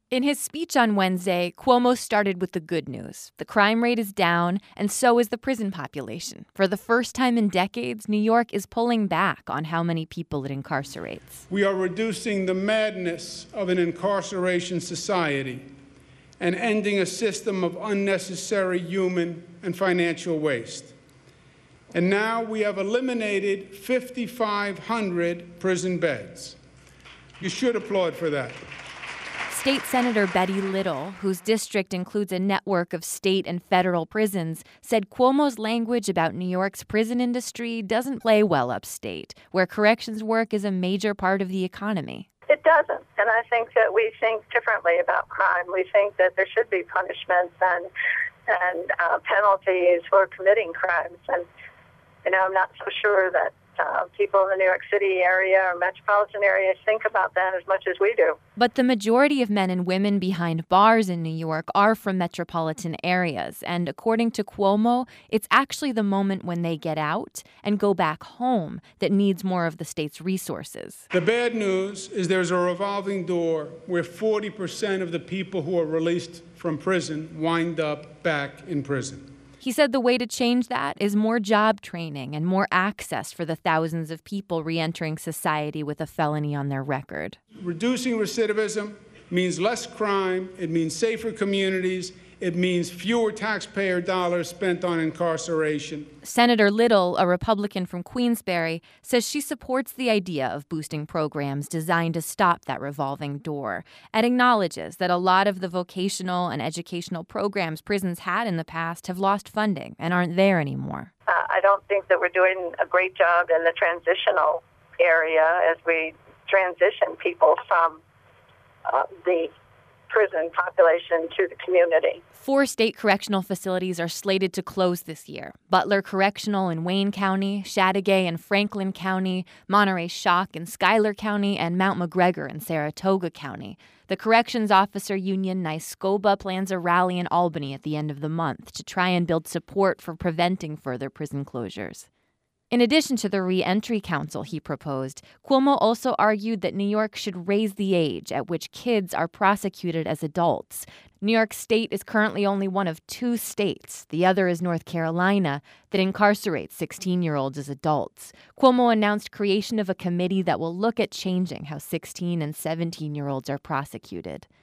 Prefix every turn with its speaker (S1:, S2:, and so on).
S1: In his speech on Wednesday, Cuomo started with the good news. The crime rate is down, and so is the prison population. For the first time in decades, New York is pulling back on how many people it incarcerates.
S2: We are reducing the madness of an incarceration society and ending a system of unnecessary human and financial waste. And now we have eliminated 5,500 prison beds. You should applaud for that.
S1: State Senator Betty Little, whose district includes a network of state and federal prisons, said Cuomo's language about New York's prison industry doesn't play well upstate, where corrections work is a major part of the economy.
S3: It doesn't. And I think that we think differently about crime. We think that there should be punishments and penalties for committing crimes. And, I'm not so sure that people in the New York City area or metropolitan area think about that as much as we do.
S1: But the majority of men and women behind bars in New York are from metropolitan areas. And according to Cuomo, it's actually the moment when they get out and go back home that needs more of the state's resources.
S2: The bad news is there's a revolving door where 40% of the people who are released from prison wind up back in prison.
S1: He said the way to change that is more job training and more access for the thousands of people reentering society with a felony on their record.
S2: Reducing recidivism means less crime, it means safer communities, it means fewer taxpayer dollars spent on incarceration.
S1: Senator Little, a Republican from Queensbury, says she supports the idea of boosting programs designed to stop that revolving door and acknowledges that a lot of the vocational and educational programs prisons had in the past have lost funding and aren't there anymore.
S3: I don't think that we're doing a great job in the transitional area as we transition people from the prison population to the community.
S1: 4 state correctional facilities are slated to close this year. Butler Correctional in Wayne County, Chateaugay in Franklin County, Monterey Shock in Schuyler County, and Mount McGregor in Saratoga County. The Corrections Officer Union NYSCOBA plans a rally in Albany at the end of the month to try and build support for preventing further prison closures. In addition to the Reentry Council he proposed, Cuomo also argued that New York should raise the age at which kids are prosecuted as adults. New York State is currently only one of 2 states, the other is North Carolina, that incarcerates 16-year-olds as adults. Cuomo announced creation of a committee that will look at changing how 16 and 17-year-olds are prosecuted.